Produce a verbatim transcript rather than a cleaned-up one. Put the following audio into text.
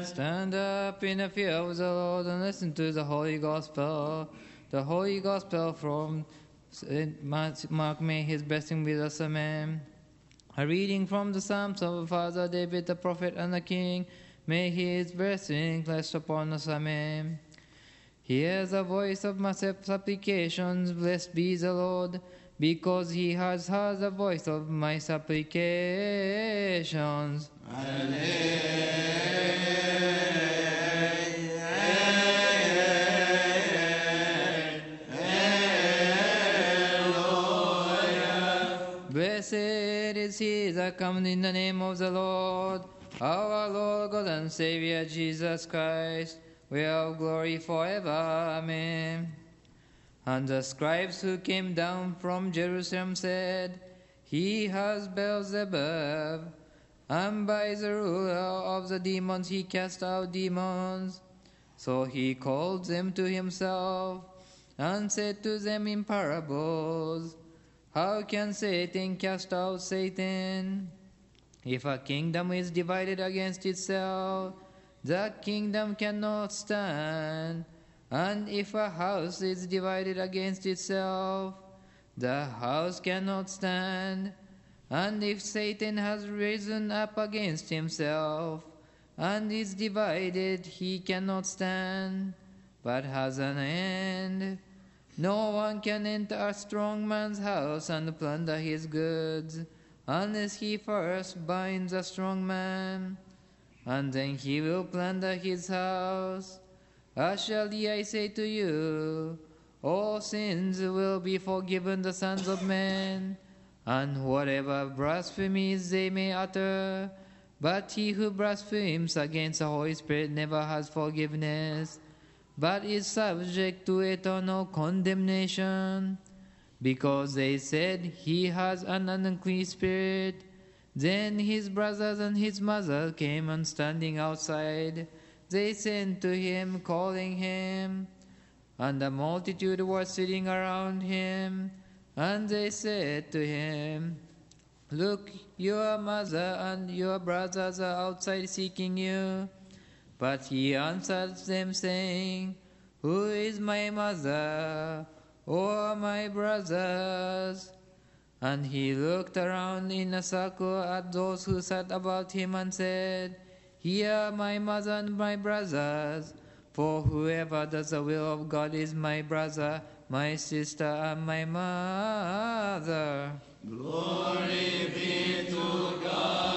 Stand up in the fear of the Lord and listen to the Holy Gospel. The Holy Gospel from Saint Mark, may his blessing be with us, amen. A reading from the Psalms of Father David, the prophet and the king. May his blessing rest upon us, amen. Hear the voice of my supplications, blessed be the Lord, because he has heard the voice of my supplications. Blessed is he that comes in the name of the Lord, our Lord God and Savior Jesus Christ. We have glory forever. Amen. And the scribes who came down from Jerusalem said, He has Beelzebub, and by the ruler of the demons he cast out demons. So he called them to himself, and said to them in parables, How can Satan cast out Satan? If a kingdom is divided against itself, the kingdom cannot stand. And if a house is divided against itself, the house cannot stand. And if Satan has risen up against himself, and is divided, he cannot stand, but has an end. No one can enter a strong man's house and plunder his goods, unless he first binds a strong man, and then he will plunder his house. Surely I say to you, all sins will be forgiven the sons of men, and whatever blasphemies they may utter. But he who blasphemes against the Holy Spirit never has forgiveness, but is subject to eternal condemnation, because they said he has an unclean spirit. Then his brothers and his mother came, and standing outside, they sent to him, calling him. And the multitude were sitting around him, and they said to him, Look, your mother and your brothers are outside seeking you. But he answered them, saying, Who is my mother, or my brothers? And he looked around in a circle at those who sat about him, and said, Here are my mother and my brothers. For whoever does the will of God is my brother, my sister, and my mother. Glory be to God.